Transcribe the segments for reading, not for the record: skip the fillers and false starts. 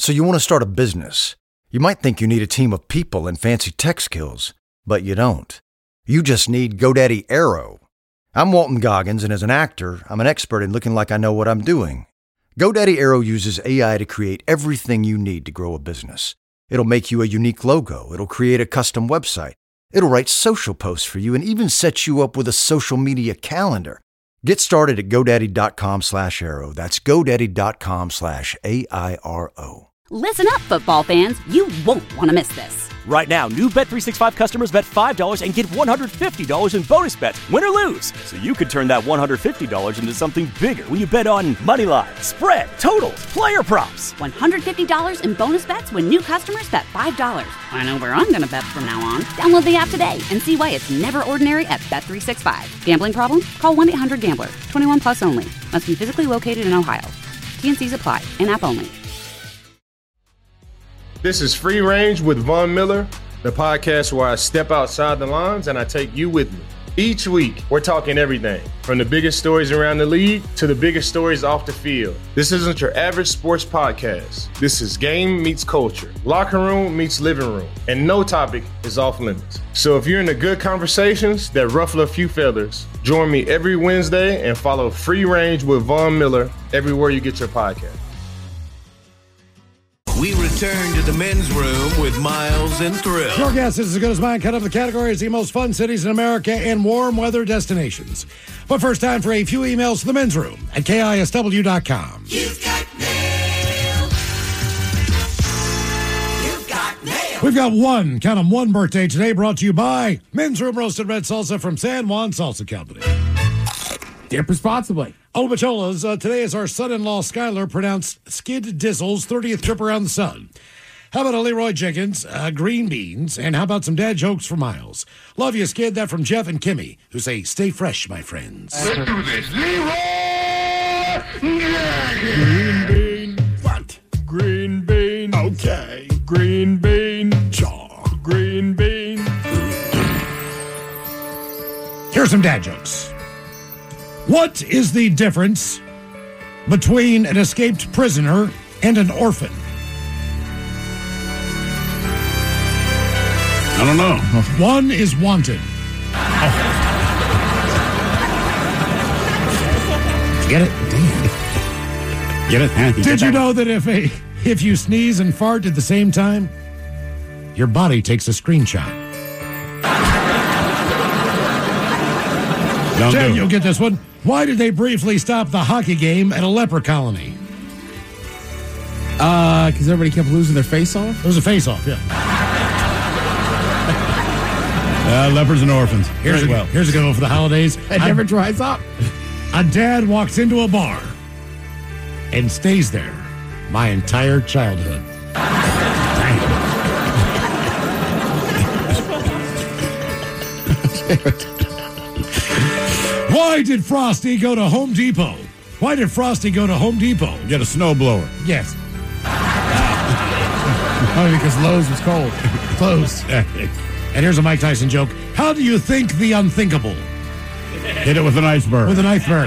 So you want to start a business. You might think you need a team of people and fancy tech skills, but you don't. You just need GoDaddy Aero. I'm Walton Goggins, and as an actor, I'm an expert in looking like I know what I'm doing. GoDaddy Aero uses AI to create everything you need to grow a business. It'll make you a unique logo. It'll create a custom website. It'll write social posts for you and even set you up with a social media calendar. Get started at GoDaddy.com/Aero. That's GoDaddy.com/AIRO. Listen up, football fans. You won't want to miss this. Right now, new Bet365 customers bet $5 and get $150 in bonus bets, win or lose. So you could turn that $150 into something bigger when you bet on moneyline, spread, totals, player props. $150 in bonus bets when new customers bet $5. I know where I'm going to bet from now on. Download the app today and see why it's never ordinary at Bet365. Gambling problem? Call 1-800-GAMBLER. 21 plus only. Must be physically located in Ohio. T&Cs apply. In-app only. This is Free Range with Von Miller, the podcast where I step outside the lines and I take you with me. Each week, we're talking everything from the biggest stories around the league to the biggest stories off the field. This isn't your average sports podcast. This is game meets culture, locker room meets living room, and no topic is off limits. So if you're into good conversations that ruffle a few feathers, join me every Wednesday and follow Free Range with Von Miller everywhere you get your podcast. We return to the men's room with Miles and Thrill. Your guess is as good as mine. Cut up the categories, the most fun cities in America and warm weather destinations. But first, time for a few emails to the men's room at KISW.com. You've got mail. You've got mail. We've got one, count 'em, one birthday today, brought to you by Men's Room Roasted Red Salsa from San Juan Salsa Company. Dip responsibly. Ola Bacholas, today is our son-in-law Skylar, pronounced Skid Dizzle's 30th trip around the sun. How about a Leroy Jenkins, green beans, and how about some dad jokes for Miles? Love you, Skid. That from Jeff and Kimmy, who say, stay fresh, my friends. Let's do this. Leroy! Green bean. What? Green bean. Okay. Green bean. Chaw. Green bean. Here's some dad jokes. What is the difference between an escaped prisoner and an orphan? I don't know. One is wanted. Get it? Damn. Get it? Did you know that if you sneeze and fart at the same time, your body takes a screenshot? Jen, you'll get this one. Why did they briefly stop the hockey game at a leper colony? Because everybody kept losing their face off? It was a face-off, yeah. Lepers and orphans. Here's a good one for the holidays. It never dries up. A dad walks into a bar and stays there my entire childhood. Why did Frosty go to Home Depot? Why did Frosty go to Home Depot? Get a snowblower. Yes. Probably because Lowe's was cold. Closed. And here's a Mike Tyson joke. How do you think the unthinkable? Hit it with an iceberg. With an iceberg.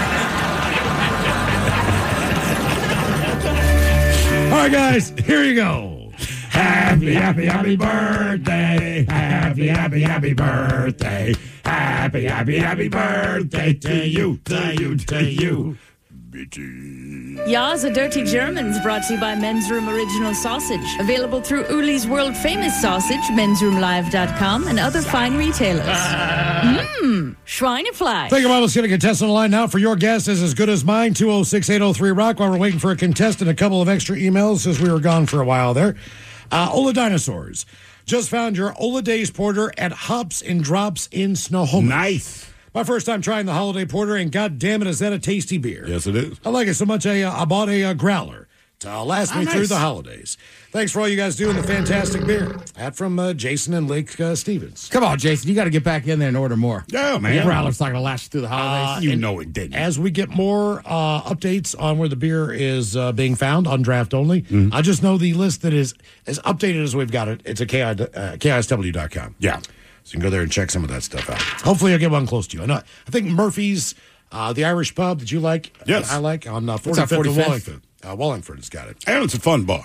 All right, guys, here you go. Happy, happy, happy birthday. Happy, happy, happy birthday. Happy, happy, happy birthday to you, to you, to you. Ya's a Dirty Germans, brought to you by Men's Room Original Sausage. Available through Uli's World Famous Sausage, mensroomlive.com, and other fine retailers. Schweinefleisch. Think about let's get a contestant on the line now for your guess is as good as mine. 206-803-ROCK. While we're waiting for a contestant, a couple of extra emails as we were gone for a while there. Ola Dinosaurs. Just found your Ola Days Porter at Hops and Drops in Snohomish. Nice. My first time trying the holiday porter, and god damn it, is that a tasty beer. Yes, it is. I like it so much I bought a growler to last me through the holidays. Thanks for all you guys doing the fantastic beer. That from Jason and Lake Stevens. Come on, Jason. You got to get back in there and order more. Yeah, man. The growler's not going to last you through the holidays. You know it didn't. As we get more updates on where the beer is being found on draft only, I just know the list that is as updated as we've got it. It's at KISW.com. Yeah. So you can go there and check some of that stuff out. Hopefully you'll get one close to you. I think Murphy's, the Irish pub that you like, yes. I like, on 45th and Wallingford. Wallingford has got it. And it's a fun bar.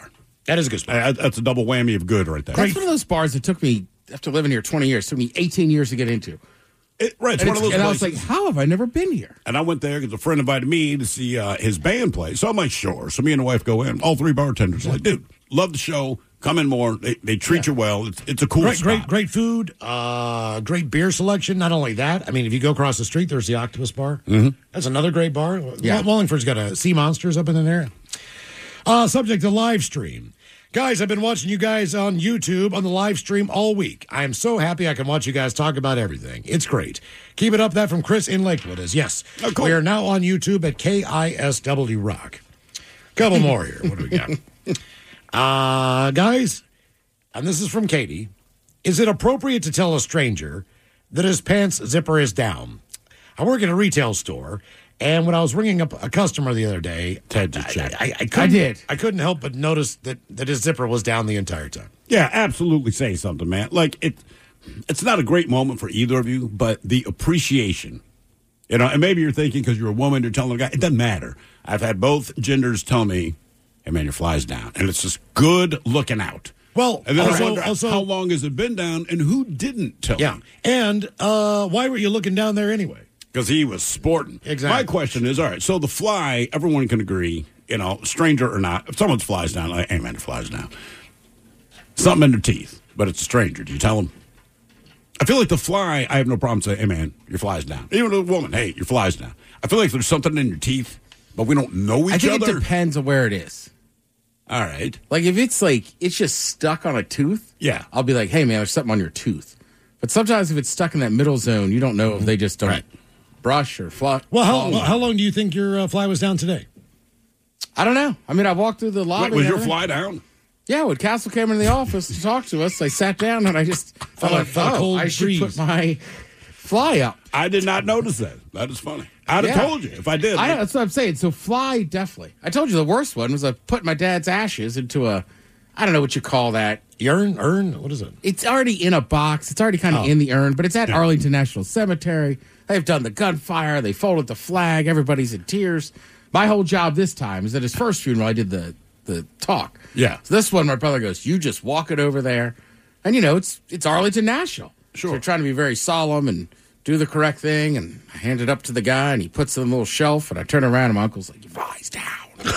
That is a good spot. That's a double whammy of good right there. That's one of those bars that took me, after living here 20 years, took me 18 years to get into. It's one of those and I places. was like, how have I never been here? And I went there because a friend invited me to see his band play. So I'm like, sure. So me and the wife go in. All three bartenders like, dude, love the show. Come in more. They treat you well. It's a cool spot. Great food. Great beer selection. Not only that, I mean, if you go across the street, there's the Octopus Bar. Mm-hmm. That's another great bar. Yeah. Wallingford's got a Sea Monsters up in there. Subject to live stream. Guys, I've been watching you guys on YouTube on the live stream all week. I am so happy I can watch you guys talk about everything. It's great. Keep it up. That from Chris in Lakewood is, yes. Oh, cool. We are now on YouTube at KISW Rock. Couple more here. What do we got? Guys, and this is from Katie. Is it appropriate to tell a stranger that his pants zipper is down? I work at a retail store, and when I was ringing up a customer the other day, Ted just checked. I couldn't help but notice that his zipper was down the entire time. Yeah, absolutely say something, man. Like, it's not a great moment for either of you, but the appreciation. You know, and maybe you're thinking because you're a woman, you're telling a guy, it doesn't matter. I've had both genders tell me, hey, man, your fly's down. And it's just good looking out. Well, and then also, I wonder, how long has it been down and who didn't tell yeah. me? And why were you looking down there anyway? Because he was sporting. Exactly. My question is, all right, so the fly, everyone can agree, you know, stranger or not, if someone's fly's down, like, hey, man, your fly's down. Something in their teeth, but it's a stranger. Do you tell them? I feel like the fly, I have no problem saying, hey, man, your fly's down. Even a woman, hey, your fly's down. I feel like there's something in your teeth, but we don't know each other. I think it depends on where it is. All right. Like, if it's like, it's just stuck on a tooth, yeah, I'll be like, hey, man, there's something on your tooth. But sometimes if it's stuck in that middle zone, you don't know if they just don't brush or flush. Well, how long do you think your fly was down today? I don't know. I mean, I walked through the lobby. Was your fly down? Yeah, when Castle came into the office to talk to us, I sat down and I just thought, I should put my fly up. I did not notice that. That is funny. I'd have told you if I did. That's what I'm saying. So fly, definitely. I told you the worst one was I put my dad's ashes into a, I don't know what you call that. Urn? What is it? It's already in a box. It's already kind of in the urn, but it's at Arlington National Cemetery. They've done the gunfire. They folded the flag. Everybody's in tears. My whole job this time is at his first funeral, I did the talk. Yeah. So this one, my brother goes, you just walk it over there. And, you know, it's Arlington National. Sure. So they're trying to be very solemn and do the correct thing. And I hand it up to the guy, and he puts it on a little shelf. And I turn around, and my uncle's like, your fly's down.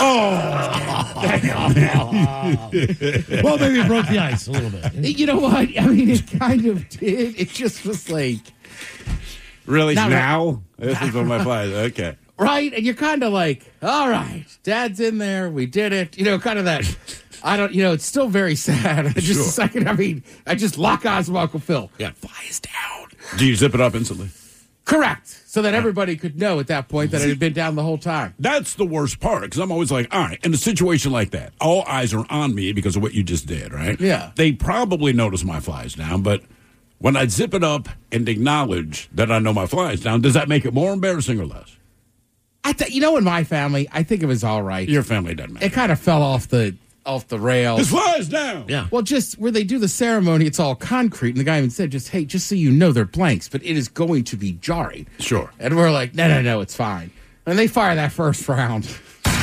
Well, maybe it broke the ice a little bit. You know what? I mean, it kind of did. It just was like... Really? Not now? This is on my fly. Okay. Right? And you're kind of like, all right, Dad's in there. We did it. You know, kind of that. It's still very sad. Just a second. I mean, I just lock eyes with Uncle Phil. Yeah. Fly is down. Do you zip it up instantly? Correct. So that everybody could know at that point that it had been down the whole time. That's the worst part, because I'm always like, all right, in a situation like that, all eyes are on me because of what you just did, right? Yeah. They probably notice my fly's down, but when I zip it up and acknowledge that I know my fly's down, does that make it more embarrassing or less? In my family, I think it was all right. Your family doesn't matter. It kind of fell off the rails. His fly's down. Yeah. Well, just where they do the ceremony, it's all concrete. And the guy even said, just so you know, they're blanks, but it is going to be jarring. Sure. And we're like, no, it's fine. And they fire that first round.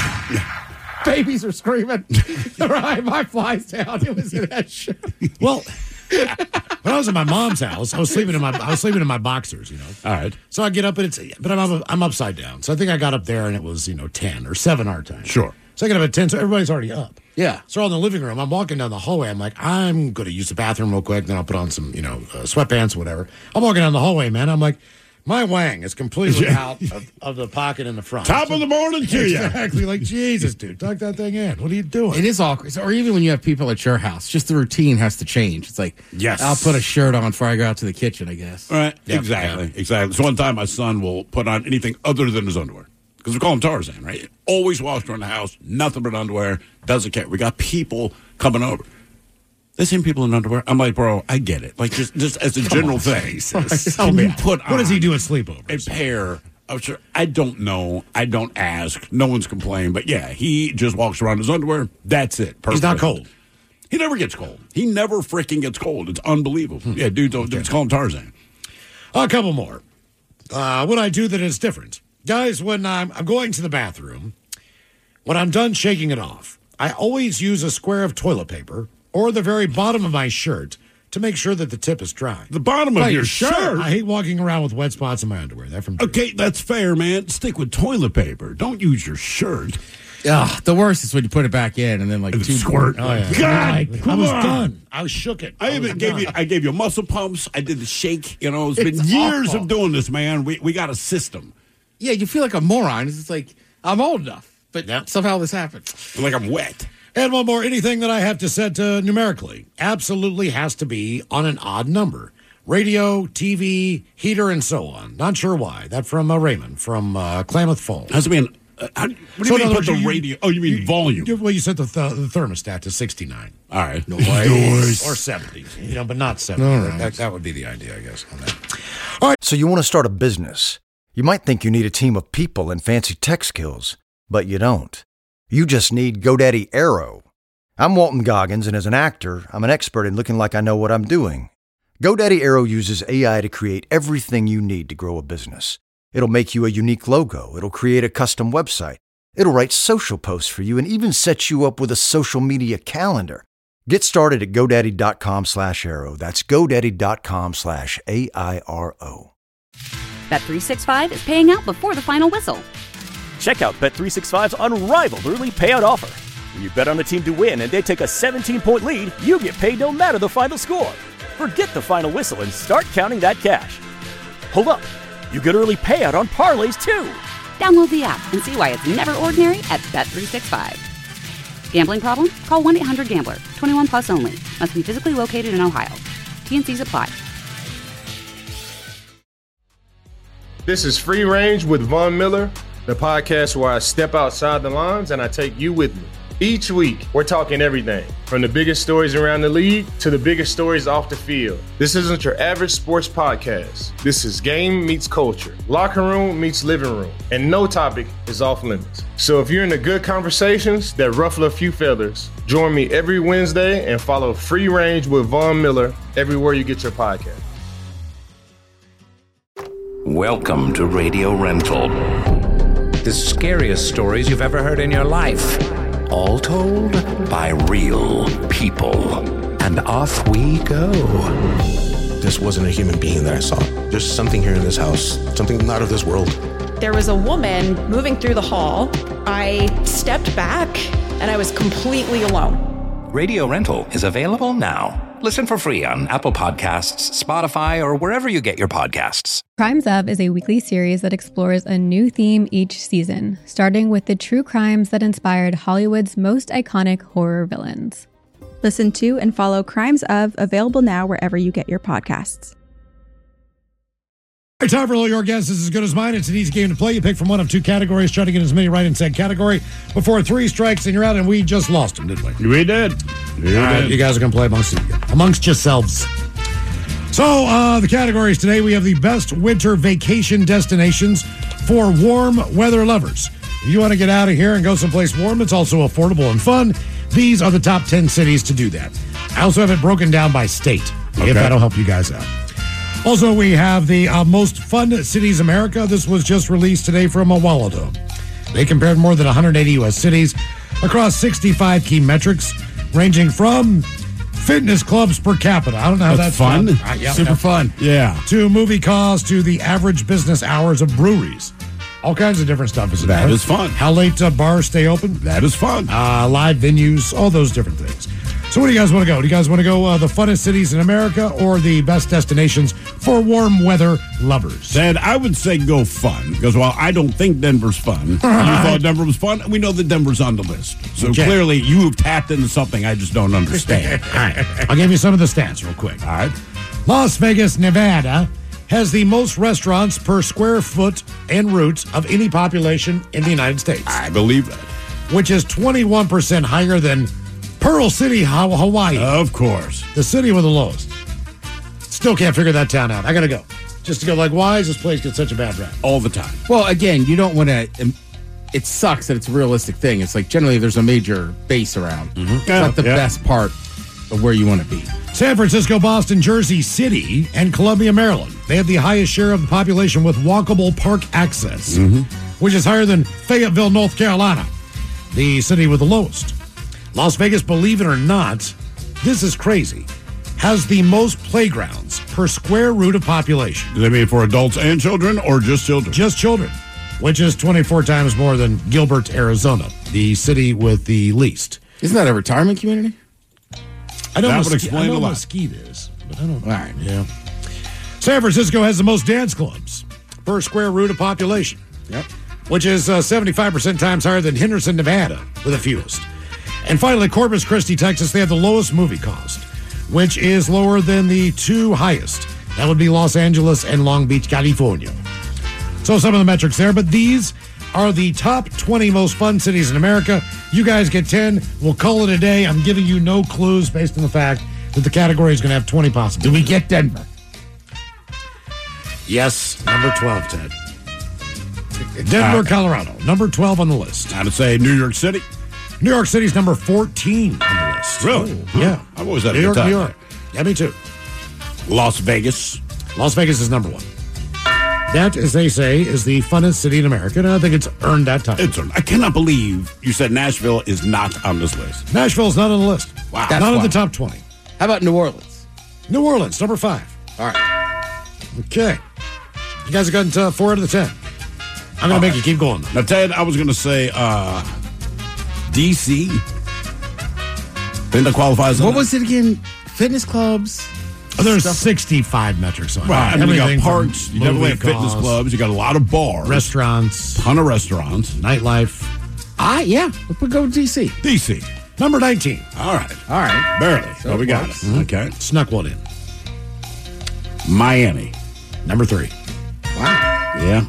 Babies are screaming. Right, my fly's down. It was in that show. Well, when I was at my mom's house, I was sleeping in my boxers, All right. So I get up and I'm upside down. So I think I got up there and it was 10 or 7 our time. Sure. So I get up at 10, so everybody's already up. Yeah. So in the living room, I'm walking down the hallway. I'm like, I'm going to use the bathroom real quick. Then I'll put on some, sweatpants or whatever. I'm walking down the hallway, man. I'm like, my wang is completely out of the pocket in the front. Top of the morning to you. Exactly. Like, Jesus, dude, tuck that thing in. What are you doing? It is awkward. Or even when you have people at your house, just the routine has to change. It's like, yes, I'll put a shirt on before I go out to the kitchen, I guess. All right. Yep. Exactly. So one time my son will put on anything other than his underwear. Because we call him Tarzan, right? Always walks around the house, nothing but underwear, doesn't care. We got people coming over. They seen people in underwear. I'm like, bro, I get it. Like, just as a general thing. Can you put on what does he do at sleepovers? a pair of shirts? I don't know. I don't ask. No one's complained. But, yeah, he just walks around in his underwear. That's it. Perfect. He's not cold. He never gets cold. He never freaking gets cold. It's unbelievable. Yeah, dude, let's call him Tarzan. A couple more. What I do that is different. Guys, when I'm going to the bathroom, when I'm done shaking it off, I always use a square of toilet paper or the very bottom of my shirt to make sure that the tip is dry. The bottom of your shirt? I hate walking around with wet spots in my underwear. That from Okay, that's fair, man. Stick with toilet paper. Don't use your shirt. The worst is when you put it back in and then like two squirt. Oh, yeah. God, I was done. I shook it. I gave you muscle pumps. I did the shake. You know, it's been years of doing this, man. We got a system. Yeah, you feel like a moron. It's like, I'm old enough, but somehow this happened. Like I'm wet. And one more, anything that I have to set numerically absolutely has to be on an odd number. Radio, TV, heater, and so on. Not sure why. That from Raymond from Klamath Falls. How's it mean? What do you mean put the radio? You mean volume? You set the thermostat to 69. All right. Noise. Or 70. But not 70. Right. That would be the idea, I guess. On that. All right. So you want to start a business. You might think you need a team of people and fancy tech skills, but you don't. You just need GoDaddy Aero. I'm Walton Goggins, and as an actor, I'm an expert in looking like I know what I'm doing. GoDaddy Aero uses AI to create everything you need to grow a business. It'll make you a unique logo. It'll create a custom website. It'll write social posts for you and even set you up with a social media calendar. Get started at GoDaddy.com/Aero. That's GoDaddy.com/AIRO. Bet365 is paying out before the final whistle. Check out Bet365's unrivaled early payout offer. When you bet on a team to win and they take a 17-point lead, you get paid no matter the final score. Forget the final whistle and start counting that cash. Hold up. You get early payout on parlays, too. Download the app and see why it's never ordinary at Bet365. Gambling problem? Call 1-800-GAMBLER. 21 plus only. Must be physically located in Ohio. T&Cs apply. This is Free Range with Von Miller, the podcast where I step outside the lines and I take you with me. Each week, we're talking everything from the biggest stories around the league to the biggest stories off the field. This isn't your average sports podcast. This is game meets culture, locker room meets living room, and no topic is off limits. So if you're into good conversations that ruffle a few feathers, join me every Wednesday and follow Free Range with Von Miller everywhere you get your podcast. Welcome to Radio Rental. The scariest stories you've ever heard in your life. All told by real people. And off we go. This wasn't a human being that I saw. There's something here in this house, something not of this world. There was a woman moving through the hall. I stepped back and I was completely alone. Radio Rental is available now. Listen for free on Apple Podcasts, Spotify, or wherever you get your podcasts. Crimes Of is a weekly series that explores a new theme each season, starting with the true crimes that inspired Hollywood's most iconic horror villains. Listen to and follow Crimes Of, available now wherever you get your podcasts. All right, time for all your guesses as good as mine. It's an easy game to play. You pick from one of two categories, try to get as many right in said category before 3 strikes and you're out, and we just lost them, didn't we? We did. All right, you guys are going to play amongst yourselves. So, the categories today, we have the best winter vacation destinations for warm weather lovers. If you want to get out of here and go someplace warm, it's also affordable and fun. These are the top 10 cities to do that. I also have it broken down by state, if that'll help you guys out. Also, we have the most fun cities America. This was just released today from Waldo. They compared more than 180 U.S. cities across 65 key metrics, ranging from fitness clubs per capita. I don't know how that's fun. Super fun. Yeah. To movie costs, to the average business hours of breweries. All kinds of different stuff. That is fun. How late bars stay open. That is fun. Live venues, all those different things. So where do you guys want to go? Do you guys want to go the funnest cities in America or the best destinations for warm weather lovers? Ted, I would say go fun, because while I don't think Denver's fun, you thought Denver was fun, we know that Denver's on the list. So clearly you have tapped into something I just don't understand. All right. I'll give you some of the stats real quick. All right. Las Vegas, Nevada has the most restaurants per square foot en route of any population in the United States. I believe that. Which is 21% higher than Pearl City, Hawaii. Of course. The city with the lowest. Still can't figure that town out. I got to go. Just to go like, why does this place get such a bad rap? All the time. Well, again, you don't want to... It sucks that it's a realistic thing. It's like generally there's a major base around. Mm-hmm. It's not the best part of where you want to be. San Francisco, Boston, Jersey City, and Columbia, Maryland. They have the highest share of the population with walkable park access, which is higher than Fayetteville, North Carolina, the city with the lowest. Las Vegas, believe it or not, this is crazy, has the most playgrounds per square root of population. Do they mean for adults and children or just children? Just children, which is 24 times more than Gilbert, Arizona, the city with the least. Isn't that a retirement community? I know That would explain a lot. Mesquite is, but I don't know. All right. Yeah. San Francisco has the most dance clubs per square root of population. Yep. Which is 75% times higher than Henderson, Nevada, with the fewest. And finally, Corpus Christi, Texas, they have the lowest movie cost, which is lower than the two highest. That would be Los Angeles and Long Beach, California. So some of the metrics there, but these are the top 20 most fun cities in America. You guys get 10. We'll call it a day. I'm giving you no clues based on the fact that the category is going to have 20 possible. Do we get Denver? Yes, number 12, Ted. Denver, Colorado, number 12 on the list. I'd say New York City. New York City's number 14 on the list. Really? Yeah. I've always had a New good York, time New York. Yeah, me too. Las Vegas. Las Vegas is number 1. That, as they say, is the funnest city in America, and I think it's earned that title. It's earned. I cannot believe you said Nashville is not on this list. Nashville's not on the list. Wow. That's Not in the wild. top 20. How about New Orleans? New Orleans, number 5. All right. Okay. You guys have gotten 4 out of the 10. I'm going to make you keep going. Now, Ted, I was going to say D.C. Think that qualifies. What was it again? Fitness clubs? Oh, there's 65 metrics on it. Right. I mean, you got Everything from parks, you definitely have fitness costs, clubs, you got a lot of bars, restaurants, ton of restaurants, nightlife. Yeah. We'll go with D.C. D.C. Number 19. All right. All right. Barely. So So we got it. close. Mm-hmm. Okay. Snuck one in. Miami. Number 3. Wow. Yeah.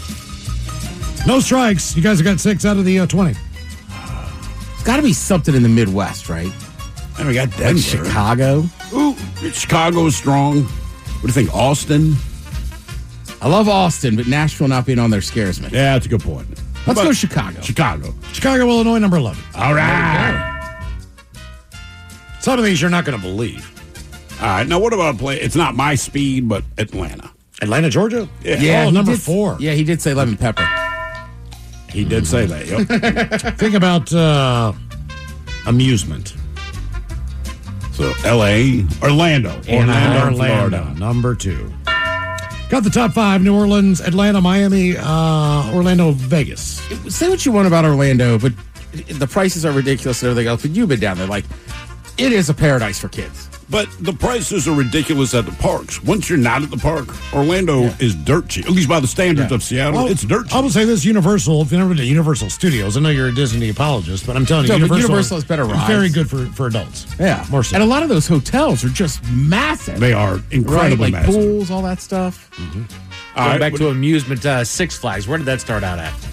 No strikes. You guys have got 6 out of the 20. It's got to be something in the Midwest, right? And we got Like Denver. Chicago. Ooh, Chicago's strong. What do you think? Austin? I love Austin, but Nashville not being on there scares me. Yeah, that's a good point. Let's go Chicago. Chicago. Chicago, Illinois, number 11. All right. Some of these you're not going to believe. All right. Now, what about a play? It's not my speed, but Atlanta. Atlanta, Georgia? Yeah. Oh, he number did- 4. Yeah, he did say lemon pepper. He did say that. Yep. Think about amusement. So, L.A., Orlando, Orlando, number 2. Got the top 5, New Orleans, Atlanta, Miami, Orlando, Vegas. Say what you want about Orlando, but the prices are ridiculous and everything else. But you've been down there. Like, it is a paradise for kids. But the prices are ridiculous at the parks. Once you're not at the park, Orlando is dirt cheap. At least by the standards of Seattle, Well, it's dirt cheap. I would say this Universal, if you've never been to Universal Studios, I know you're a Disney apologist, but I'm telling you, No, but Universal, Universal is better rides. very good for adults. Yeah. More so. And a lot of those hotels are just massive. They are incredibly right? Like massive. pools, all that stuff. All Going right, back but- to amusement, Six Flags. Where did that start out at?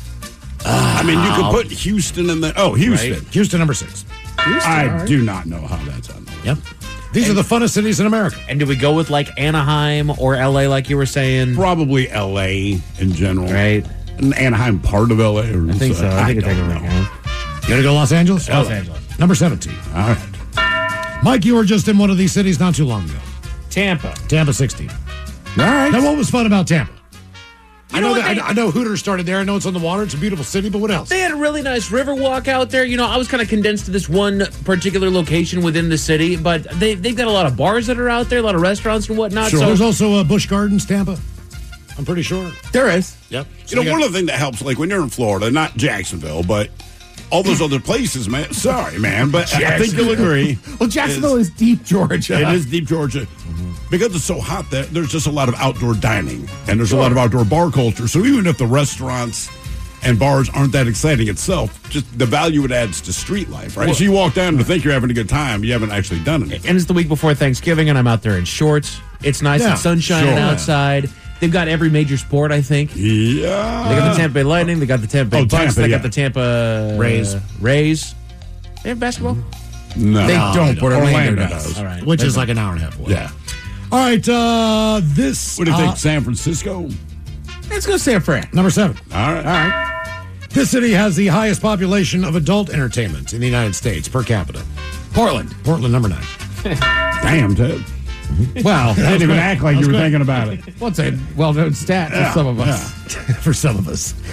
I mean, you could put Houston in there. Oh, Houston. Right. Houston, number 6. I do not know how that's on there. Yep. These are the funnest cities in America. And do we go with like Anaheim or LA, like you were saying? Probably L.A. in general. Right. And Anaheim part of L.A. Or I think so. I think it's don't like know. You gotta go Los Angeles? Los Angeles. Number 17. All right. Mike, you were just in one of these cities not too long ago. Tampa. Tampa, 16. All right. Now, what was fun about Tampa? I know know that what I know Hooters started there. I know it's on the water. It's a beautiful city, but what else? They had a really nice river walk out there. You know, I was kind of condensed to this one particular location within the city, but they've got a lot of bars that are out there, a lot of restaurants and whatnot. Sure. So There's also Busch Gardens, Tampa. I'm pretty sure. There is. Yep. You know, one of the things that helps, like when you're in Florida, not Jacksonville, but all those other places, man. Sorry, man, but I think you'll agree. Well, Jacksonville is deep Georgia. It is deep Georgia. Because it's so hot there, there's just a lot of outdoor dining and there's a lot of outdoor bar culture. So even if the restaurants and bars aren't that exciting itself, just the value it adds to street life, right? Well, so you walk down to think you're having a good time, you haven't actually done it. And it's the week before Thanksgiving, and I'm out there in shorts. It's nice Yeah, and sunshine sure. outside. They've got every major sport, I think. Yeah. They got the Tampa Bay Lightning. They got the Tampa Bay Oh, Bucks. Tampa, They yeah. got the Tampa Rays. They have basketball? No. They don't, but Orlando does. All right. Which is like an hour and a half away. Yeah. All right. This. What do you think, San Francisco? Let's go San Fran. Number 7. All right. All right. This city has the highest population of adult entertainment in the United States per capita. Portland. Portland, number 9. Damn, Ted. Well, I didn't even act like you were thinking about it. well, it's a well-known stat for some of us. For some of us.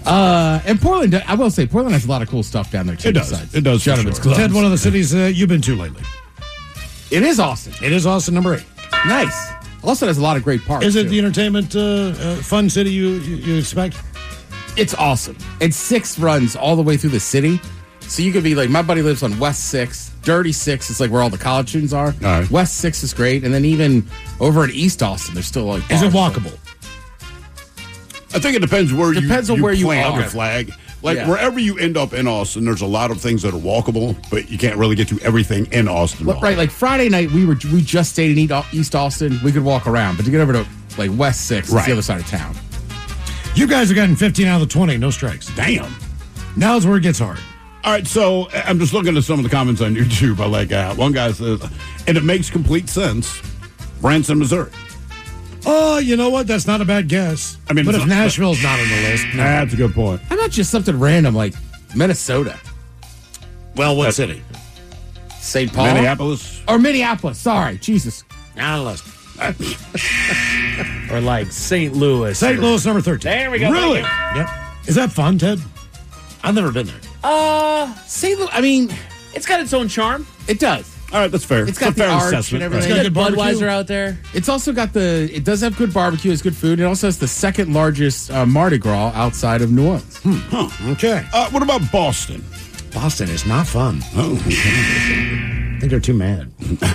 And Portland, I will say, Portland has a lot of cool stuff down there, too. It does. besides It does, for Gentlemen's sure. Club. Ted, one of the cities you've been to lately. It is Austin. It is Austin, number 8. Nice. Austin has a lot of great parks. Is it too. the entertainment fun city you expect? It's awesome. And 6 runs all the way through the city. So you could be like, my buddy lives on West 6. Dirty 6 is like where all the college students are. All right. West 6 is great. And then even over in East Austin, there's still like Is it bars. walkable? I think it depends where Depends you on where you plant are. your flag. Like Yeah. wherever you end up in Austin, there's a lot of things that are walkable, but you can't really get to everything in Austin. Right, like Friday night, we just stayed in East Austin. We could walk around, but to get over to like West 6, it's Right. the other side of town. You guys have gotten 15 out of the 20, no strikes. Damn. Now's where it gets hard. All right, so I'm just looking at some of the comments on YouTube. I like one guy says, and it makes complete sense, Branson, Missouri. Oh, you know what? That's not a bad guess. I mean, but it's if not- Nashville's not on the list, no. That's a good point. How about just something random like Minnesota? Well, what city? St. Paul? Minneapolis? Or Minneapolis, sorry. Jesus. Now listen. Or like St. Louis. St. Louis, number 13. There we go. Really? Yep. Is that fun, Ted? I've never been there. St. Louis, I mean, It's got its own charm. it does. All right, that's fair. It's got a fair the arch assessment. and right. everything. It's got good Budweiser barbecue. out there. It's also got it does have good barbecue, it's good food. It also has the second largest Mardi Gras outside of New Orleans. Huh. Okay. What about Boston? Boston is not fun. Oh, I think they're too mad.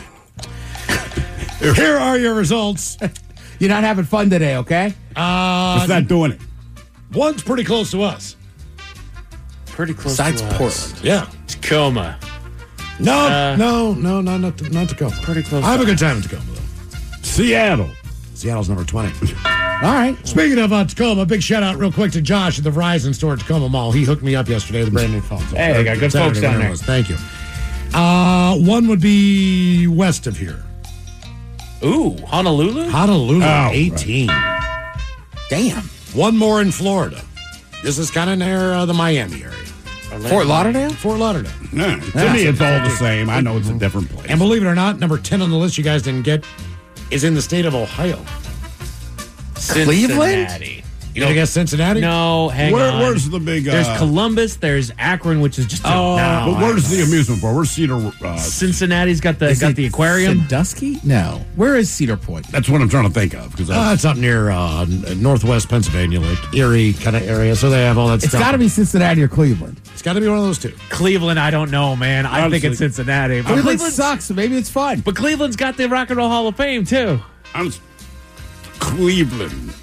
Here are your results. You're not having fun today, okay? it's not doing it. One's pretty close to us. Pretty close Besides to us. Portland. Yeah. Tacoma. No, not Tacoma. Pretty close. I have a good time in Tacoma, though. Seattle. Seattle's number 20. All right. Speaking of Tacoma, big shout out real quick to Josh at the Verizon store at Tacoma Mall. He hooked me up yesterday with a brand new phone. So Hey, they got good folks down whatever it there. was. Thank you. One would be west of here. Ooh, Honolulu? Honolulu, Oh, 18. Damn. One more in Florida. This is kind of near the Miami area. Fort Lauderdale? Fort Lauderdale. Yeah, to me, it's all the same. I know it's a different place. And believe it or not, number 10 on the list you guys didn't get is in the state of Ohio. Cleveland? Cincinnati. You gonna guess Cincinnati? No, hang on. Where's the big? There's Columbus. There's Akron, which is just. But where's the amusement park? Where's Cedar? Cincinnati's got the aquarium. Sandusky? No. Where is Cedar Point? That's what I'm trying to think of because It's up near northwest Pennsylvania, like Erie kind of area. So they have all that It's stuff. got to be Cincinnati or Cleveland. It's got to be one of those two. Cleveland, I don't know, man. I think it's Cincinnati. But Cleveland Cleveland's, sucks, so maybe it's fun. but Cleveland's got the Rock and Roll Hall of Fame too. Cleveland.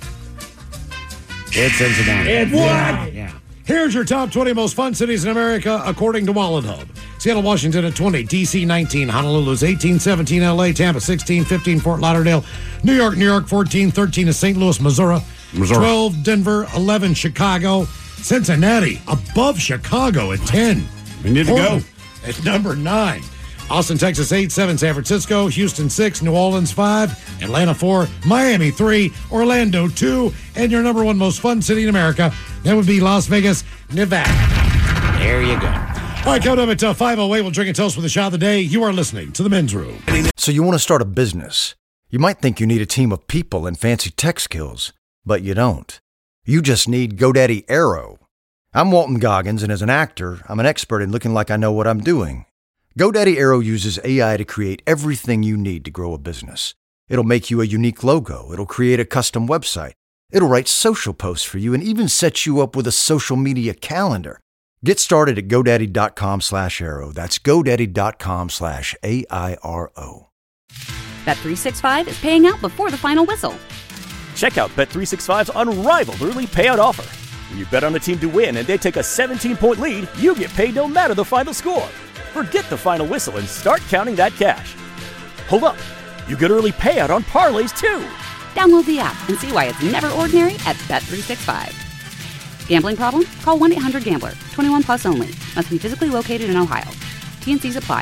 It's Cincinnati. It's what? Yeah. Here's your top 20 most fun cities in America according to Wallet Hub. Seattle, Washington at 20, D.C. 19, Honolulu's 18, 17, L.A., Tampa 16, 15, Fort Lauderdale, New York 14, 13 is St. Louis, Missouri, 12, Denver, 11, Chicago, Cincinnati above Chicago at 10. We need to go. At number 9. Austin, Texas 8, 7, San Francisco, Houston 6, New Orleans 5, Atlanta 4, Miami 3, Orlando 2, and your number 1 most fun city in America, that would be Las Vegas, Nevada. There you go. All right, coming up at 5:08, we'll drink and toast with a shot of the day. You are listening to The Men's Room. So you want to start a business. You might think you need a team of people and fancy tech skills, but you don't. You just need GoDaddy Aero. I'm Walton Goggins, and as an actor, I'm an expert in looking like I know what I'm doing. GoDaddy Aero uses AI to create everything you need to grow a business. It'll make you a unique logo. It'll create a custom website. It'll write social posts for you and even set you up with a social media calendar. Get started at GoDaddy.com/Aero. That's GoDaddy.com/AIRO. Bet365 is paying out before the final whistle. Check out Bet365's unrivaled early payout offer. When you bet on a team to win and they take a 17-point lead, you get paid no matter the final score. Forget the final whistle and start counting that cash. Hold up. You get early payout on parlays, too. Download the app and see why it's never ordinary at Bet365. Gambling problem? Call 1-800-GAMBLER. 21 plus only. Must be physically located in Ohio. T&Cs apply.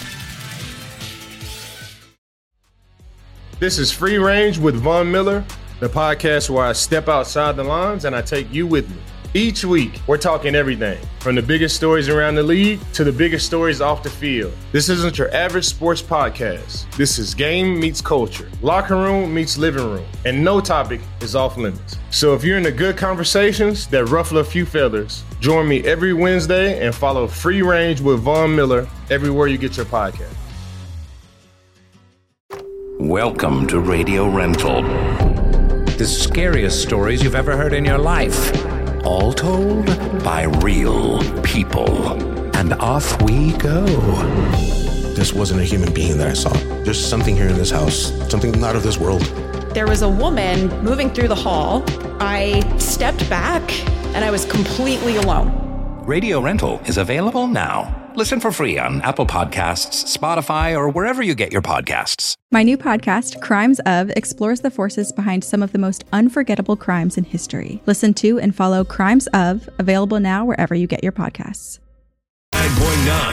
This is Free Range with Von Miller, the podcast where I step outside the lines and I take you with me. Each week, we're talking everything from the biggest stories around the league to the biggest stories off the field. This isn't your average sports podcast. This is game meets culture, locker room meets living room, and no topic is off limits. So if you're into good conversations that ruffle a few feathers, join me every Wednesday and follow Free Range with Von Miller everywhere you get your podcast. Welcome to Radio Rental. The scariest stories you've ever heard in your life. All told by real people. And off we go. This wasn't a human being that I saw. There's something here in this house, something not of this world. There was a woman moving through the hall. I stepped back and I was completely alone. Radio Rental is available now. Listen for free on Apple Podcasts, Spotify, or wherever you get your podcasts. My new podcast, Crimes Of, explores the forces behind some of the most unforgettable crimes in history. Listen to and follow Crimes Of, available now wherever you get your podcasts. 9.9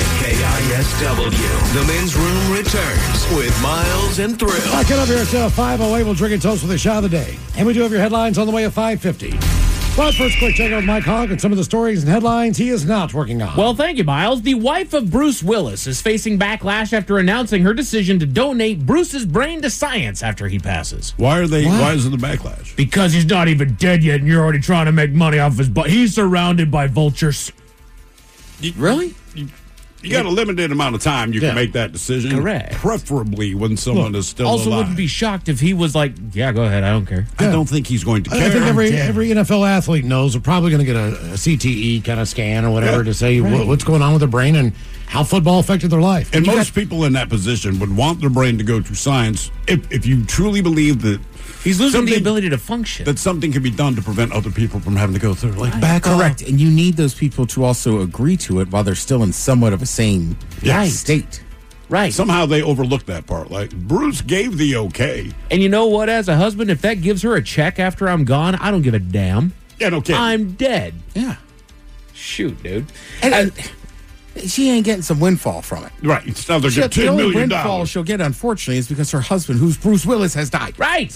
KISW. The men's room returns with Miles and Thrill. All right, get up here at 5:08. We'll drink and toast with a shot of the day. And we do have your headlines on the way at 5:50. But first, quick check out with Mike Hogg and some of the stories and headlines he is not working on. Well, thank you, Miles. The wife of Bruce Willis is facing backlash after announcing her decision to donate Bruce's brain to science after he passes. Why is it the backlash? Because he's not even dead yet, and you're already trying to make money off his butt. He's surrounded by vultures. Really? You got a limited amount of time you can make that decision. Correct. Preferably when someone is still also alive. wouldn't be shocked if he was like, yeah, go ahead, I don't care. I don't think he's going to care. I think every NFL athlete knows they're probably going to get a CTE kind of scan or whatever to say what's going on with their brain and how football affected their life. And most people in that position would want their brain to go to science if you truly believe that he's losing the ability to function. That something can be done to prevent other people from having to go through. Like, back Correct. And you need those people to also agree to it while they're still in somewhat of a sane state. Right. Somehow they overlooked that part. Like, Bruce gave the okay. And you know what? As a husband, if that gives her a check after I'm gone, I don't give a damn. Yeah, no kidding. I'm dead. Yeah. Shoot, dude. And she ain't getting some windfall from it. Right. It's another The $10 only million. windfall she'll get, unfortunately, is because her husband, who's Bruce Willis, has died. Right.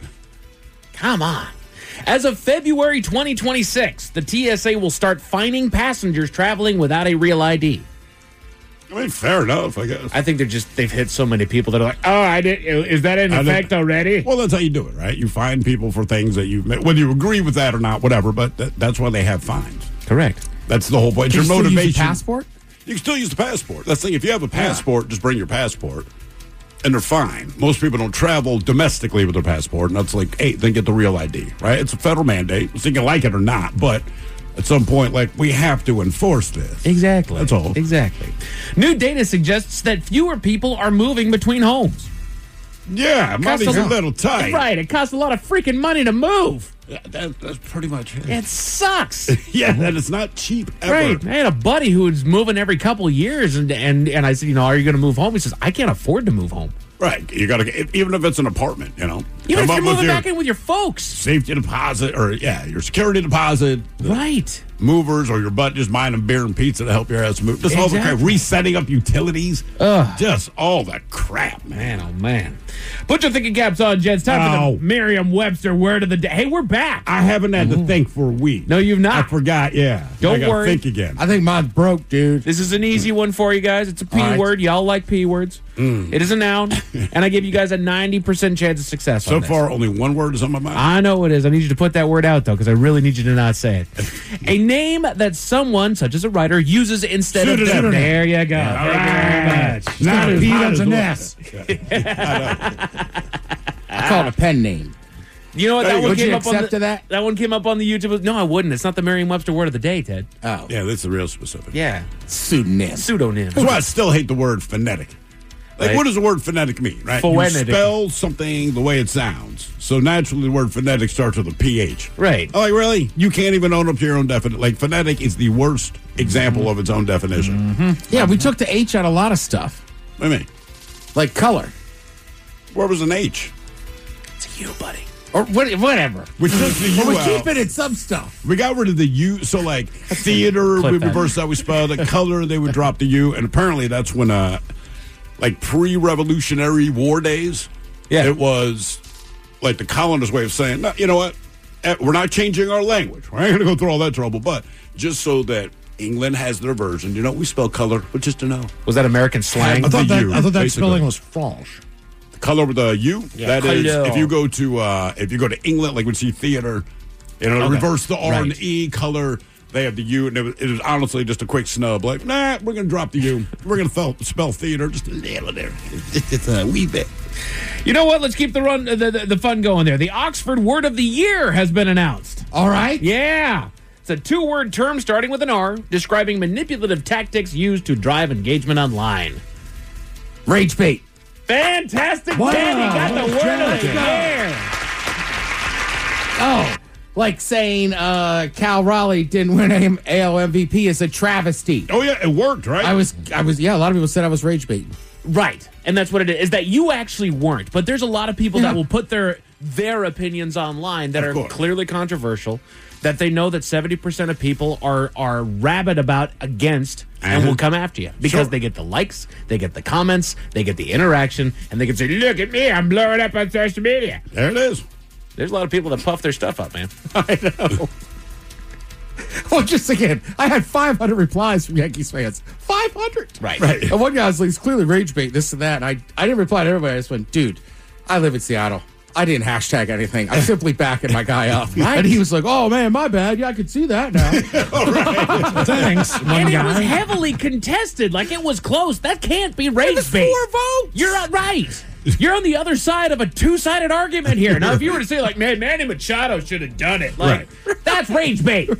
Come on. As of February 2026, the TSA will start fining passengers traveling without a real ID. I mean, fair enough, I guess. I think they've hit so many people that are like, is that in effect already? Well, that's how you do it, right? You fine people for things that whether you agree with that or not, whatever, but that's why they have fines. Correct. That's the whole point. Can Your you still motivation. use a passport? You can still use the passport. That's the thing. If you have a passport, just bring your passport. And they're fine. Most people don't travel domestically with their passport, and that's like, hey, then get the real ID, right? It's a federal mandate, so you can like it or not, but at some point, like, we have to enforce this. Exactly. That's all. Exactly. New data suggests that fewer people are moving between homes. Yeah, money's a little tight. Right, it costs a lot of freaking money to move. Yeah, that's pretty much it. It sucks. Yeah, and it's not cheap ever. Right. I had a buddy who was moving every couple of years, and I said, are you going to move home? He says, I can't afford to move home. Right. You got to, even if it's an apartment, Even if you're moving back in with your folks. Safety deposit, or, your security deposit. Right. Movers, or your butt just buying them beer and pizza to help your ass move. Just all the crap. Resetting up utilities. Just all the crap, man. Oh, man. Put your thinking caps on, gents. Time for the Merriam-Webster word of the day. Hey, we're back. I haven't had to think for a week. No, you've not. I forgot, Don't worry. Think again. I think mine's broke, dude. This is an easy one for you guys. It's a P word. Y'all like P words. It is a noun, and I give you guys a 90% chance of success So on this. far, only one word is on my mind. I know it is. I need you to put that word out, though, because I really need you to not say it. A name that someone, such as a writer, uses instead of them. There you go. Thank you very much. Not a P, that's an S. I call it a pen name. You know what? That one came up on that one came up on the YouTube. No, I wouldn't. It's not the Merriam-Webster word of the day, Ted. Oh. Yeah, that's the real specific. Yeah. Pseudonym. Pseudonym. That's why I still hate the word phonetic. Like, what does the word phonetic mean, right? Phonetic. You spell something the way it sounds. So naturally, the word phonetic starts with a PH. Right. Oh, like, really? You can't even own up to your own definition. Like, phonetic is the worst example of its own definition. Mm-hmm. Yeah, we took the H out of a lot of stuff. What do you mean? Like color. Where was an H? It's a U, buddy. Or whatever. We took the U we out. keep it in some stuff. We got rid of the U. So, like, theater, we reversed how we spelled it. Color, they would drop the U. And apparently that's when, like, pre-Revolutionary War days, it was, like, the colonists' way of saying, no, you know what? we're not changing our language. We're not going to go through all that trouble, but just so that England has their version. You know, we spell color, but just to know. Was that American slang? I thought that basically. spelling was French. Color with a U. Yeah, that is, color. if you go to England, like when you see theater, reverse the R and the E color. They have the U, and it was honestly just a quick snub. Like, nah, we're going to drop the U. We're going to spell theater just a little there. It's a wee bit. You know what? Let's keep the fun going there. The Oxford Word of the Year has been announced. All right. Yeah. It's a 2-word term starting with an R, describing manipulative tactics used to drive engagement online. Rage bait. Fantastic, Wow. Danny got the Word of the Year. Oh, like saying Cal Raleigh didn't win AL MVP is a travesty. Oh, yeah, it worked, right? I was. Yeah, a lot of people said I was rage baiting. Right. And that's what it is that you actually weren't. But there's a lot of people that will put their opinions online that are clearly controversial, that they know that 70% of people are rabid about against and will come after you because they get the likes, they get the comments, they get the interaction, and they can say, look at me, I'm blowing up on social media. There it is. There's a lot of people that puff their stuff up, man. I know. Well, just again, I had 500 replies from Yankees fans. 500. Right. And one guy was like, he's clearly rage bait, this and that. And I didn't reply to everybody. I just went, dude, I live in Seattle. I didn't hashtag anything. I'm simply backing my guy up. And he was like, oh, man, my bad. Yeah, I could see that now. Thanks. And it was heavily contested. Like, it was close. That can't be rage bait. 4 votes. You're right. You're on the other side of a 2-sided argument here. Now, if you were to say, like, man, Manny Machado should have done it. Like, that's rage bait.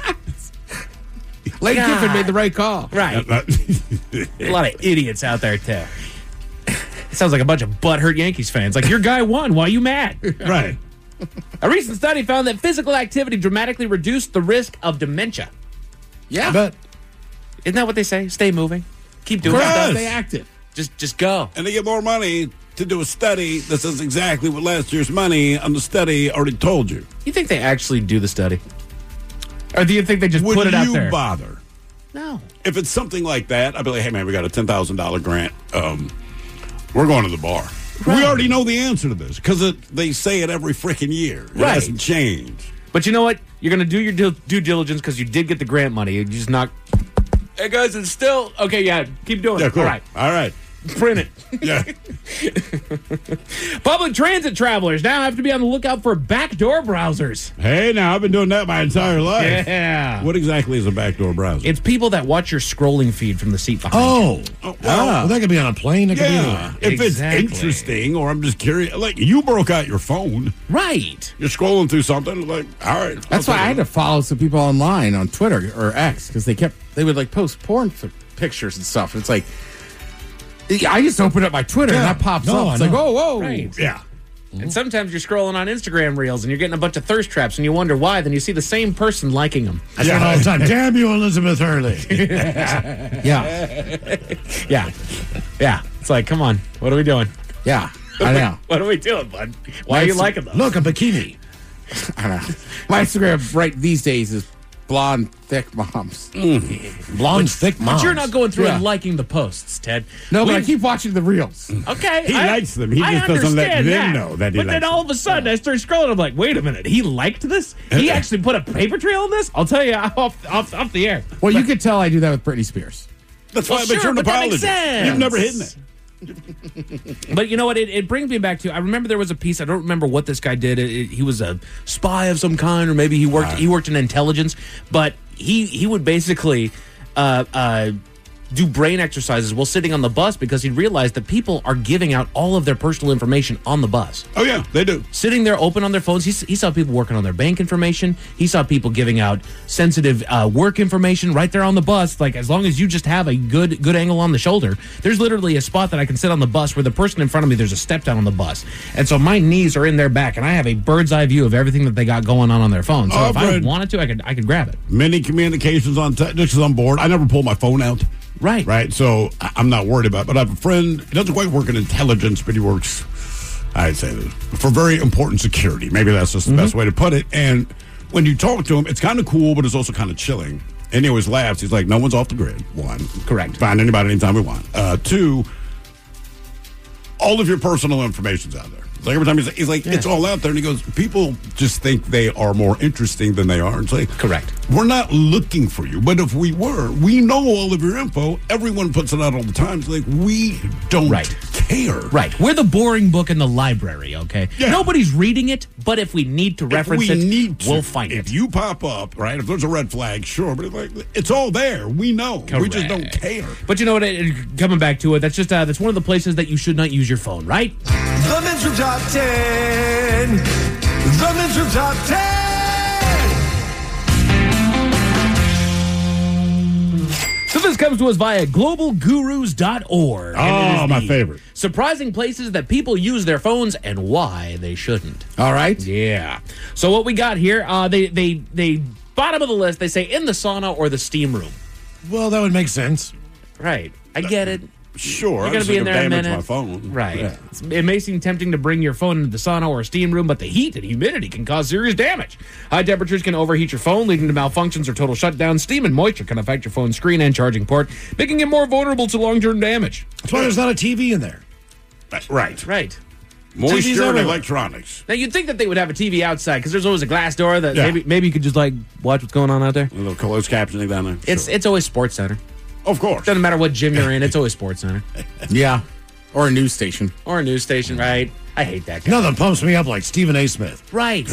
Lane Kiffin made the right call. Right. A lot of idiots out there, too. It sounds like a bunch of butthurt Yankees fans. Like, your guy won. Why are you mad? Right. A recent study found that physical activity dramatically reduced the risk of dementia. Yeah. But isn't that what they say? Stay moving. Keep doing stuff. Stay active. Just go. And they get more money to do a study that says exactly what last year's money on the study already told you. You think they actually do the study? Or do you think they just put it out there? Would you bother? No. If it's something like that, I'd be like, hey, man, we got a $10,000 grant. We're going to the bar. Right. We already know the answer to this because they say it every freaking year. It hasn't changed. But you know what? You're going to do your due diligence because you did get the grant money. You just not. Hey, guys, it's still. Okay, yeah, keep doing it. Cool. All right. Print it. Yeah. Public transit travelers now have to be on the lookout for backdoor browsers. Hey, now, I've been doing that my entire life. Yeah. What exactly is a backdoor browser? It's people that watch your scrolling feed from the seat behind you. Well, that could be on a plane. It could be anywhere. If it's interesting or I'm just curious. Like, you broke out your phone. Right. You're scrolling through something. Like, all right. That's why I had to follow some people online on Twitter or X because they would like post porn pictures and stuff. It's like, I just open up my Twitter and that pops up. It's like, whoa. Right. Yeah. And sometimes you're scrolling on Instagram Reels and you're getting a bunch of thirst traps and you wonder why. Then you see the same person liking them. I say it all the time. Damn you, Elizabeth Hurley. Yeah. It's like, come on. What are we doing? Yeah, I know. What are we doing, bud? Why are you liking them? Look, a bikini. I know. My Instagram right these days is blonde, thick moms. Blonde, thick moms. But you're not going through and liking the posts, Ted. No, but I keep watching the reels. Okay. He likes them. He just doesn't let them know that he likes them. But then all of a sudden, I start scrolling. I'm like, wait a minute. He liked this? He actually put a paper trail on this? I'll tell you off the air. Well, you could tell I do that with Britney Spears. That's why, but you're an apologist. You've never hidden it. But you know what? It brings me back to. I remember there was a piece. I don't remember what this guy did. He was a spy of some kind, or maybe he worked in intelligence. But he would basically do brain exercises while sitting on the bus because he realized that people are giving out all of their personal information on the bus. Oh yeah, they do. Sitting there open on their phones. He saw people working on their bank information. He saw people giving out sensitive work information right there on the bus. Like, as long as you just have a good angle on the shoulder, there's literally a spot that I can sit on the bus where the person in front of me, there's a step down on the bus. And so my knees are in their back and I have a bird's eye view of everything that they got going on their phone. So if I wanted to, I could grab it. Many communications on just on board. I never pull my phone out. Right. So I'm not worried about it. But I have a friend, he doesn't quite work in intelligence, but he works, I'd say, for very important security. Maybe that's just the best way to put it. And when you talk to him, it's kind of cool, but it's also kind of chilling. And he always laughs. He's like, no one's off the grid. 1. Correct. Find anybody anytime we want. 2, all of your personal information's out there. It's like every time he's like, it's all out there. And he goes, people just think they are more interesting than they are. It's like, correct. We're not looking for you. But if we were, we know all of your info. Everyone puts it out all the time. It's like, we don't care. Right. We're the boring book in the library, okay? Yeah. Nobody's reading it, but if we need to reference we'll find it. If you pop up, right, if there's a red flag, sure. But it's all there. We know. We just don't care. But you know what? Coming back to it, that's just that's one of the places that you should not use your phone, right? The Men's Room Top 10. The Men's Room Top 10. So this comes to us via globalgurus.org. Oh, my favorite. Surprising places that people use their phones and why they shouldn't. All right. Yeah. So what we got here, they bottom of the list, they say in the sauna or the steam room. Well, that would make sense. Right. I get it. Sure. You're going to be in there in a minute. My phone. Right. Yeah. It may seem tempting to bring your phone into the sauna or a steam room, but the heat and humidity can cause serious damage. High temperatures can overheat your phone, leading to malfunctions or total shutdown. Steam and moisture can affect your phone's screen and charging port, making it more vulnerable to long-term damage. That's why there's not a TV in there. Right. Right. Moisture and electronics. Now, you'd think that they would have a TV outside because there's always a glass door that Yeah. maybe you could just like watch what's going on out there. A little closed captioning down there. It's always Sports Center. Of course. Doesn't matter what gym you're in, it's always Sports Center. Yeah. Or a news station. Or a news station, right? I hate that guy. Nothing pumps me up like Stephen A. Smith. Right.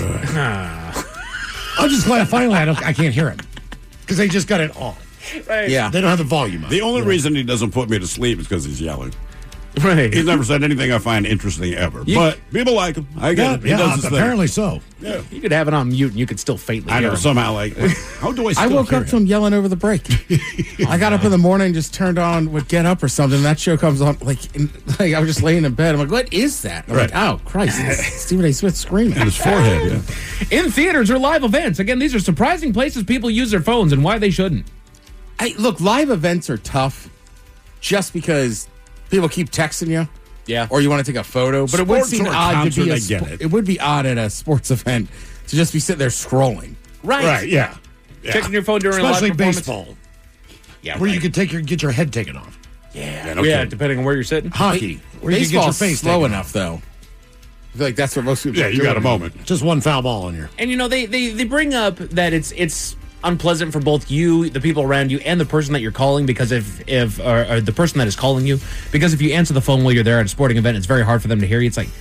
I'm just glad finally I can't hear him because they just got it on. Right. Yeah. They don't have the volume up. The only reason he doesn't put me to sleep is because he's yelling. Right. He's never said anything I find interesting ever. But people like him. I get it. He does his thing. Apparently so. Yeah. You could have it on mute and you could still faintly I hear know, him. somehow, like, how do I still I woke hear up to him yelling over the break. I got up in the morning and just turned on would Get Up or something. And that show comes on like I was just laying in bed. I'm like, what is that? I'm like, oh Christ, it's Stephen A. Smith screaming in his forehead. Yeah. In theaters or live events. Again, these are surprising places people use their phones and why they shouldn't. Look, live events are tough just because people keep texting you. Yeah. Or you want to take a photo. But it would Sports seem or a odd concert, to be I get it. It would be odd at a sports event to just be sitting there scrolling. Right. Right, yeah. Checking your phone during Especially a live performance. baseball. Yeah, where you could get your head taken off. Yeah, depending on where you're sitting. Hockey. Where you could get your Baseball's face slow taken enough, off. though. I feel like that's what most people Yeah, are you got a doing. moment. Just one foul ball in here. And you know, they bring up that it's unpleasant for both you, the people around you, and the person that you're calling because if or the person that is calling you, because if you answer the phone while you're there at a sporting event, it's very hard for them to hear you. It's like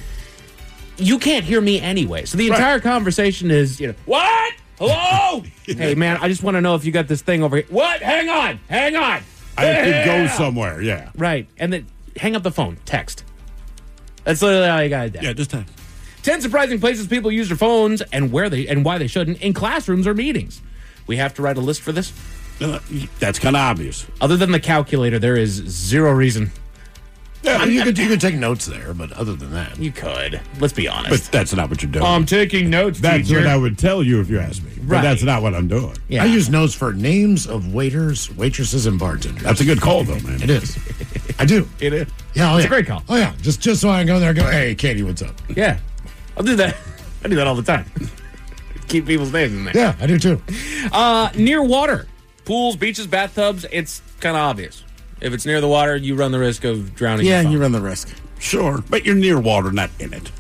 you can't hear me anyway. So the entire conversation is, what? Hello? Hey man, I just want to know if you got this thing over here. What? Hang on. I have to go somewhere, yeah. Right. And then hang up the phone. Text. That's literally all you gotta do. Yeah, just text. 10 surprising places people use their phones and why they shouldn't in classrooms or meetings. We have to write a list for this. That's kind of obvious. Other than the calculator, there is zero reason. Yeah, you could take notes there, but other than that, You could. Let's be honest. But that's not what you're doing. I'm taking notes, That's teacher. what I would tell you if you asked me. But Right. that's not what I'm doing. Yeah. I use notes for names of waiters, waitresses, and bartenders. That's a good call, though, man. It is. I do. It is. Yeah, It's a great call. Oh yeah, just so I can go there and go, hey, Katie, what's up? Yeah. I'll do that. I do that all the time. Keep people's names in there. Yeah, I do too. Near water. Pools, beaches, bathtubs, it's kind of obvious. If it's near the water, you run the risk of drowning. Yeah, your phone. you run the risk. Sure, but you're near water, not in it.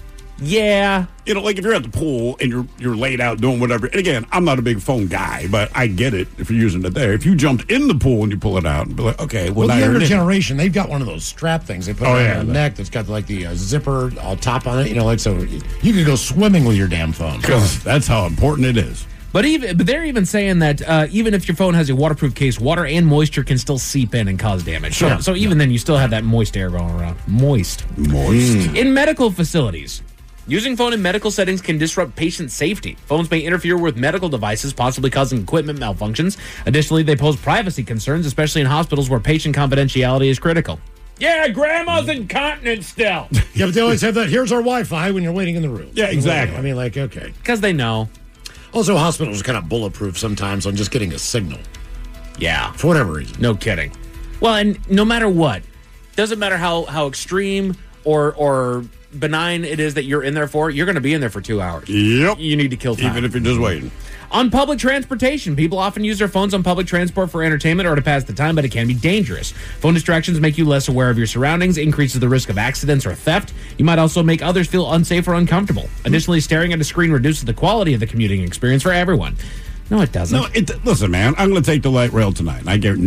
Yeah. You know, like if you're at the pool and you're laid out doing whatever. And again, I'm not a big phone guy, but I get it if you're using it there. If you jumped in the pool and you pull it out and be like, okay, Well, now the you're younger in it. generation, they've got one of those strap things they put on the neck that's got like the zipper top on it. You know, like so you could go swimming with your damn phone. Because that's how important it is. But they're even saying that even if your phone has a waterproof case, water and moisture can still seep in and cause damage. Sure. So even then, you still have that moist air going around. Moist. In medical facilities, using phone in medical settings can disrupt patient safety. Phones may interfere with medical devices, possibly causing equipment malfunctions. Additionally, they pose privacy concerns, especially in hospitals where patient confidentiality is critical. Yeah, grandma's incontinent still. Yeah, but they always have that. Here's our Wi-Fi when you're waiting in the room. Yeah, exactly. I mean, like, okay. Because they know. Also, hospitals are kind of bulletproof sometimes on just getting a signal. Yeah. For whatever reason. No kidding. Well, and no matter what, doesn't matter how extreme or benign it is that you're in there for, you're going to be in there for 2 hours. Yep. You need to kill time. Even if you're just waiting. On public transportation, people often use their phones on public transport for entertainment or to pass the time, but it can be dangerous. Phone distractions make you less aware of your surroundings, increases the risk of accidents or theft. You might also make others feel unsafe or uncomfortable. Additionally, staring at a screen reduces the quality of the commuting experience for everyone. No, it doesn't. No, listen, man, I'm going to take the light rail tonight, and I get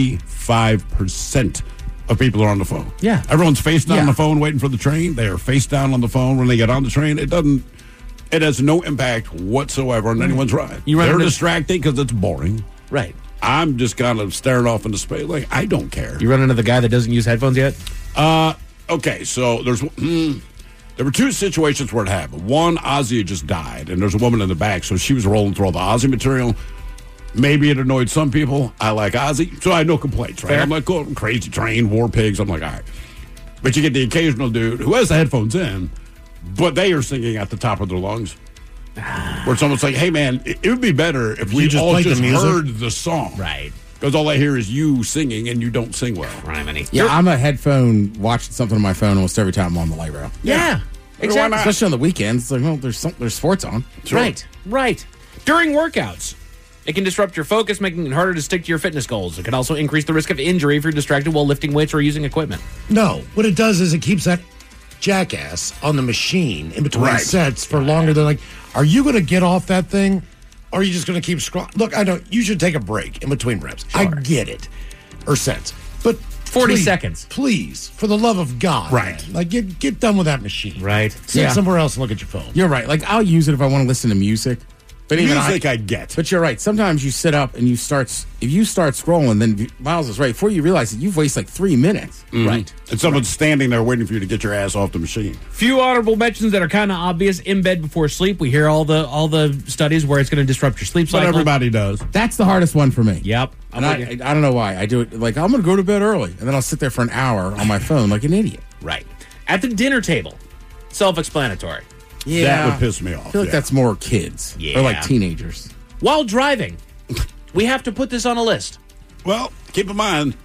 95% of people are on the phone. Yeah. Everyone's face down on the phone waiting for the train. They are face down on the phone when they get on the train. It has no impact whatsoever on anyone's ride. They're distracted because it's boring. Right. I'm just kind of staring off into space like, I don't care. You run into the guy that doesn't use headphones yet? Okay, so there were two situations where it happened. One, Ozzy had just died, and there's a woman in the back, so she was rolling through all the Ozzy material. Maybe it annoyed some people. I like Ozzy, so I had no complaints, right? Fair. I'm like, oh, Crazy Train, War Pigs. I'm like, all right. But you get the occasional dude who has the headphones in, but they are singing at the top of their lungs. Where someone's like, hey, man, it would be better if we just all played the just music. heard the song. Right. Because all I hear is you singing, and you don't sing well. Criminy. Yeah, I'm a headphone watching something on my phone almost every time I'm on the light rail. Yeah. Exactly. Especially on the weekends. It's like, well, there's sports on. Sure. Right. During workouts, it can disrupt your focus, making it harder to stick to your fitness goals. It can also increase the risk of injury if you're distracted while lifting weights or using equipment. No, what it does is it keeps that jackass on the machine in between sets for longer than like, are you going to get off that thing? Or are you just going to keep scrolling? Look, I know you should take a break in between reps. I get it. Or sets. But 40 seconds. Please, for the love of God. Right. Man. Like, get done with that machine. Right. Sit somewhere else and look at your phone. You're right. Like, I'll use it if I want to listen to music. But even Music I get. But you're right. Sometimes you sit up and if you start scrolling, then Miles is right. Before you realize it, you've wasted like 3 minutes. Mhm. Right. And someone's standing there waiting for you to get your ass off the machine. Few honorable mentions that are kind of obvious. In bed before sleep. We hear all the studies where it's going to disrupt your sleep But cycle. everybody does. That's the hardest one for me. Yep. And I don't know why. I do it like, I'm going to go to bed early. And then I'll sit there for an hour on my phone like an idiot. Right. At the dinner table. Self-explanatory. Yeah. That would piss me off. I feel like that's more kids. Yeah. Or like teenagers. While driving, we have to put this on a list. Well, keep in mind,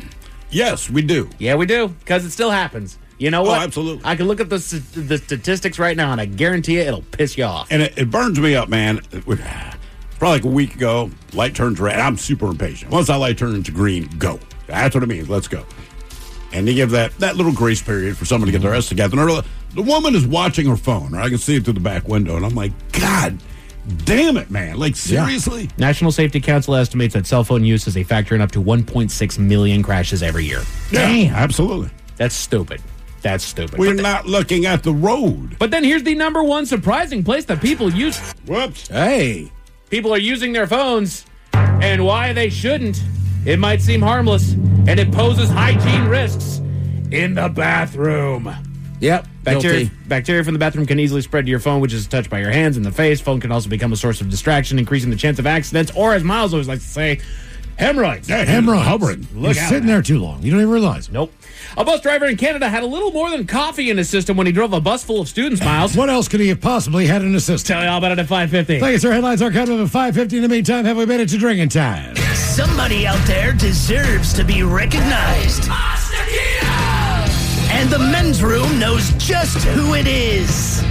yes, we do. Yeah, we do, because it still happens. You know what? Oh, absolutely. I can look at the statistics right now, and I guarantee you it'll piss you off. And it burns me up, man. Probably like a week ago, light turns red. I'm super impatient. Once that light turns green, go. That's what it means. Let's go. And they give that little grace period for someone to get their ass together. And the woman is watching her phone, or I can see it through the back window, and I'm like, God damn it, man. Like, seriously? Yeah. National Safety Council estimates that cell phone use is a factor in up to 1.6 million crashes every year. Yeah, Damn. absolutely. That's stupid. That's stupid. We're not looking at the road. But then here's the number one surprising place that people use. Whoops. Hey. People are using their phones, and why they shouldn't. It might seem harmless, and it poses hygiene risks in the bathroom. Yep. Bacteria from the bathroom can easily spread to your phone, which is touched by your hands and the face. Phone can also become a source of distraction, increasing the chance of accidents, or as Miles always likes to say, hemorrhoids. Yeah, hemorrhoids. You're sitting there too long. You don't even realize it. Nope. A bus driver in Canada had a little more than coffee in his system when he drove a bus full of students, Miles. What else could he have possibly had in his system? Tell you all about it at 5:50. Thank you, sir. Headlines are coming up at 5:50. In the meantime, have we made it to drinking time? Somebody out there deserves to be recognized. And the men's room knows just who it is.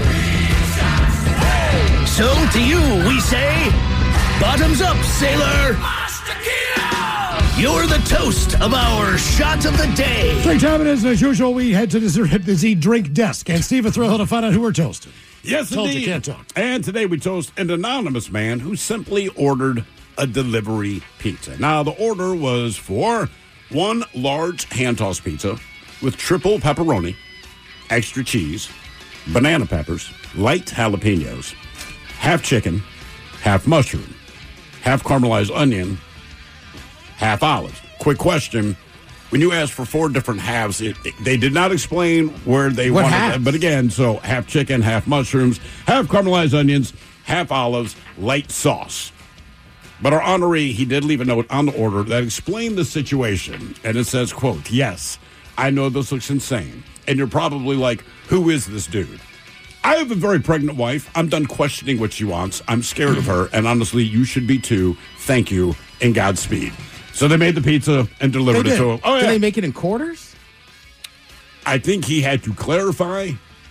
So to you, we say, bottoms up, sailor. You're the toast of our shot of the day. Drink time it is, and as usual, we head to the Z Drink Desk. And Steve, it's thrilled to find out who we're toasting. Yes, Told indeed. you can't talk. And today we toast an anonymous man who simply ordered a delivery pizza. Now, the order was for one large hand-tossed pizza with triple pepperoni, extra cheese, banana peppers, light jalapenos, half chicken, half mushroom, half caramelized onion, half olives. Quick question. When you asked for 4 different halves, they did not explain where they What wanted halves? it. But again, so half chicken, half mushrooms, half caramelized onions, half olives, light sauce. But our honoree, he did leave a note on the order that explained the situation. And it says, quote, yes, I know this looks insane. And you're probably like, who is this dude? I have a very pregnant wife. I'm done questioning what she wants. I'm scared of her. And honestly, you should be too. Thank you and Godspeed. So they made the pizza and delivered it to him. Oh, yeah. Did they make it in quarters? I think he had to clarify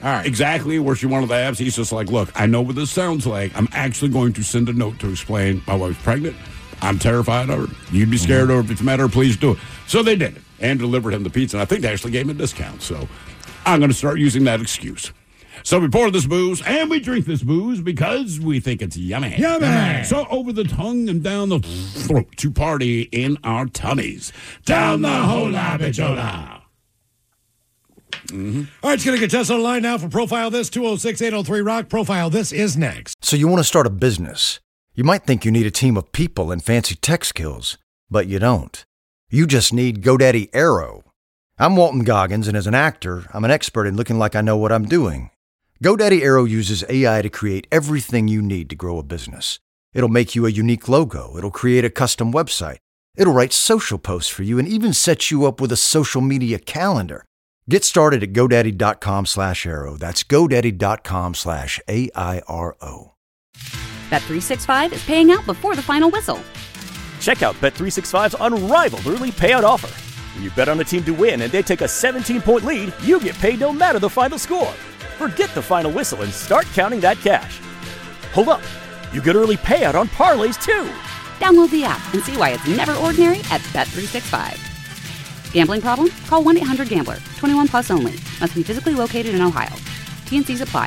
exactly where she wanted the abs. He's just like, look, I know what this sounds like. I'm actually going to send a note to explain my wife's pregnant. I'm terrified of her. You'd be scared of her if it's met her. Please do it. So they did it and delivered him the pizza. And I think they actually gave him a discount. So I'm going to start using that excuse. So we pour this booze, and we drink this booze because we think it's yummy. Yummy! So over the tongue and down the throat to party in our tummies. Down the hola bichola. All right, let's get a contestant online now for Profile This, 206-803-ROCK. Profile This is next. So you want to start a business. You might think you need a team of people and fancy tech skills, but you don't. You just need GoDaddy Aero. I'm Walton Goggins, and as an actor, I'm an expert in looking like I know what I'm doing. GoDaddy Aero uses AI to create everything you need to grow a business. It'll make you a unique logo. It'll create a custom website. It'll write social posts for you and even set you up with a social media calendar. Get started at GoDaddy.com/Aero. That's GoDaddy.com/AIRO. Bet365 is paying out before the final whistle. Check out Bet365's unrivaled early payout offer. When you bet on a team to win and they take a 17-point lead, you get paid no matter the final score. Forget the final whistle and start counting that cash. Hold up. You get early payout on parlays, too. Download the app and see why it's never ordinary at Bet365. Gambling problem? Call 1-800-GAMBLER. 21 plus only. Must be physically located in Ohio. T&Cs apply.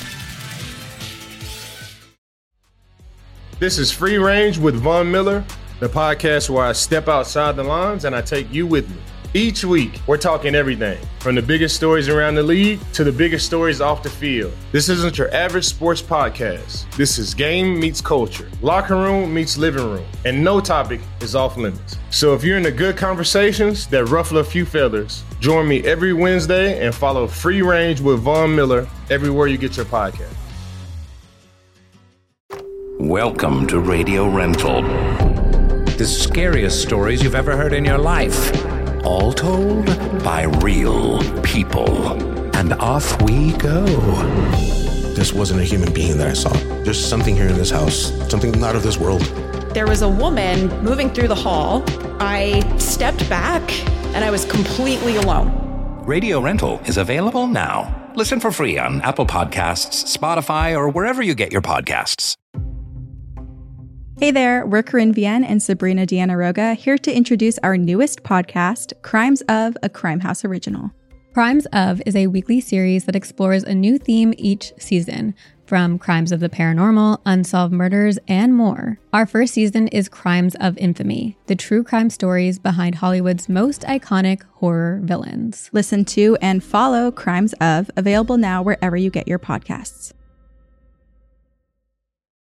This is Free Range with Von Miller, the podcast where I step outside the lines and I take you with me. Each week, we're talking everything from the biggest stories around the league to the biggest stories off the field. This isn't your average sports podcast. This is game meets culture, locker room meets living room, and no topic is off limits. So if you're into good conversations that ruffle a few feathers, join me every Wednesday and follow Free Range with Von Miller everywhere you get your podcast. Welcome to Radio Rental. The scariest stories you've ever heard in your life. All told by real people. And off we go. This wasn't a human being that I saw. There's something here in this house, something not of this world. There was a woman moving through the hall. I stepped back and I was completely alone. Radio Rental is available now. Listen for free on Apple Podcasts, Spotify, or wherever you get your podcasts. Hey there, we're Corinne Vienne and Sabrina Deanna Roga, here to introduce our newest podcast, Crimes of, a Crime House original. Crimes of is a weekly series that explores a new theme each season, from crimes of the paranormal, unsolved murders, and more. Our first season is Crimes of Infamy, the true crime stories behind Hollywood's most iconic horror villains. Listen to and follow Crimes of, available now wherever you get your podcasts.